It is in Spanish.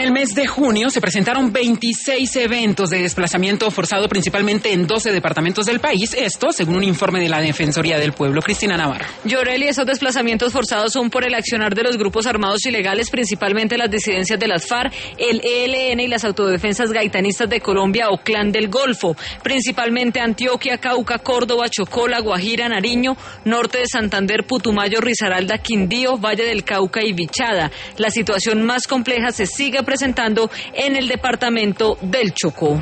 el mes de junio se presentaron 26 eventos de desplazamiento forzado, principalmente en 12 departamentos del país. Esto, según un informe de la Defensoría del Pueblo. Cristina Navarro. Yoreli, esos desplazamientos forzados son por el accionar de los grupos armados ilegales, principalmente las disidencias de las FARC, el ELN y las autodefensas gaitanistas de Colombia o Clan del Golfo, principalmente Antioquia, Cauca, Córdoba, Chocó, La Guajira, Nariño, norte de Santander, Putumayo, Risaralda, Quindío, Valle del Cauca y Vichada. La situación más compleja se sigue presentando en el departamento del Chocó.